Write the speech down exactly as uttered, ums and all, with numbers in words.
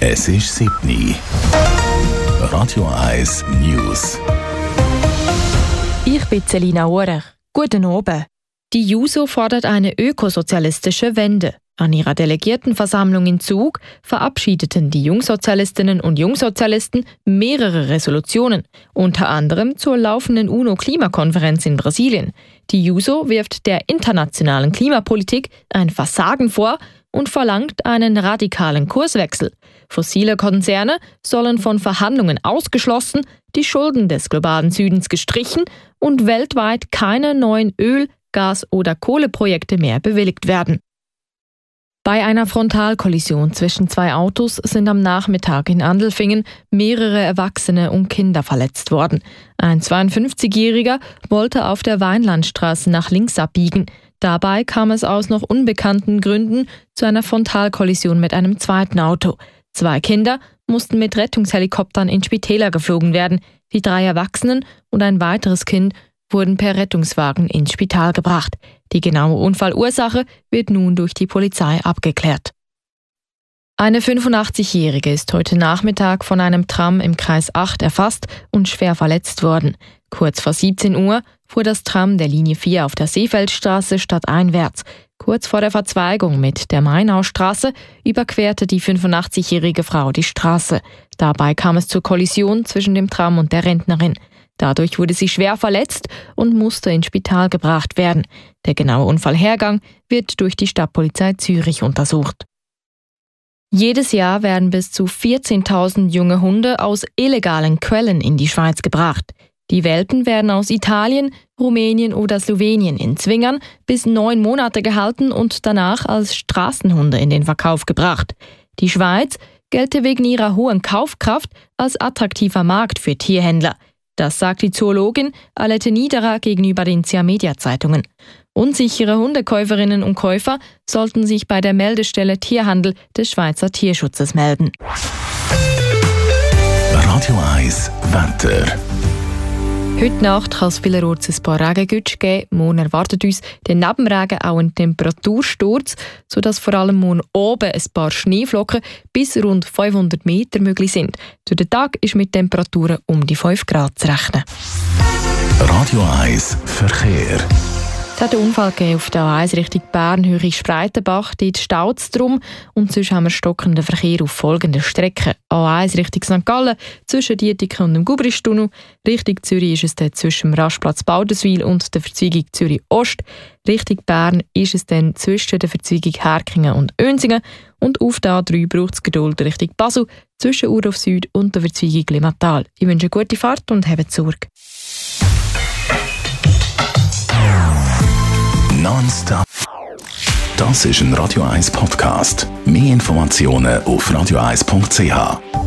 Es ist sieben Uhr. Radio eins News. Ich bin Selina Urech. Guten Abend. Die JUSO fordert eine ökosozialistische Wende. An ihrer Delegiertenversammlung in Zug verabschiedeten die Jungsozialistinnen und Jungsozialisten mehrere Resolutionen, unter anderem zur laufenden UNO-Klimakonferenz in Brasilien. Die JUSO wirft der internationalen Klimapolitik ein Versagen vor und verlangt einen radikalen Kurswechsel. Fossile Konzerne sollen von Verhandlungen ausgeschlossen, die Schulden des globalen Südens gestrichen und weltweit keine neuen Öl-, Gas- oder Kohleprojekte mehr bewilligt werden. Bei einer Frontalkollision zwischen zwei Autos sind am Nachmittag in Andelfingen mehrere Erwachsene und Kinder verletzt worden. Ein zweiundfünfzigjähriger wollte auf der Weinlandstraße nach links abbiegen. Dabei kam es aus noch unbekannten Gründen zu einer Frontalkollision mit einem zweiten Auto. Zwei Kinder mussten mit Rettungshelikoptern in Spitäler geflogen werden. Die drei Erwachsenen und ein weiteres Kind wurden per Rettungswagen ins Spital gebracht. Die genaue Unfallursache wird nun durch die Polizei abgeklärt. Eine fünfundachtzigjährige ist heute Nachmittag von einem Tram im Kreis acht erfasst und schwer verletzt worden. Kurz vor siebzehn Uhr fuhr das Tram der Linie vier auf der Seefeldstraße stadteinwärts. Kurz vor der Verzweigung mit der Mainaustraße überquerte die fünfundachtzigjährige Frau die Straße. Dabei kam es zur Kollision zwischen dem Tram und der Rentnerin. Dadurch wurde sie schwer verletzt und musste ins Spital gebracht werden. Der genaue Unfallhergang wird durch die Stadtpolizei Zürich untersucht. Jedes Jahr werden bis zu vierzehntausend junge Hunde aus illegalen Quellen in die Schweiz gebracht. Die Welpen werden aus Italien, Rumänien oder Slowenien in Zwingern bis neun Monate gehalten und danach als Straßenhunde in den Verkauf gebracht. Die Schweiz gelte wegen ihrer hohen Kaufkraft als attraktiver Markt für Tierhändler. Das sagt die Zoologin Alette Niederer gegenüber den C A Media Zeitungen. Unsichere Hundekäuferinnen und Käufer sollten sich bei der Meldestelle Tierhandel des Schweizer Tierschutzes melden. Radio eins Wetter. Heute Nacht kann es vielerorts ein paar Regengütsch geben. Morgen erwartet uns der Nebenregen auch einen Temperatursturz, sodass vor allem morgen oben ein paar Schneeflocken bis rund fünfhundert Meter möglich sind. Durch den Tag ist mit Temperaturen um die fünf Grad zu rechnen. Radio eins Verkehr. Es hat einen Unfall gegeben auf der A eins Richtung Bern, Höhe Spreitenbach. Dort staut es drum. Und sonst haben wir stockenden Verkehr auf folgenden Strecken. A eins Richtung Sankt Gallen, zwischen Dietiken und dem Gubristunnel. Richtung Zürich ist es dann zwischen dem Rastplatz Baudenswil und der Verzweigung Zürich Ost. Richtung Bern ist es dann zwischen der Verzweigung Herkingen und Önsingen. Und auf der A drei braucht es Geduld Richtung Basel, zwischen Urhof Süd und der Verzweigung Limmatal. Ich wünsche eine gute Fahrt und habt Sorge. Nonstop. Das ist ein Radio eins Podcast. Mehr Informationen auf radio eins punkt c h.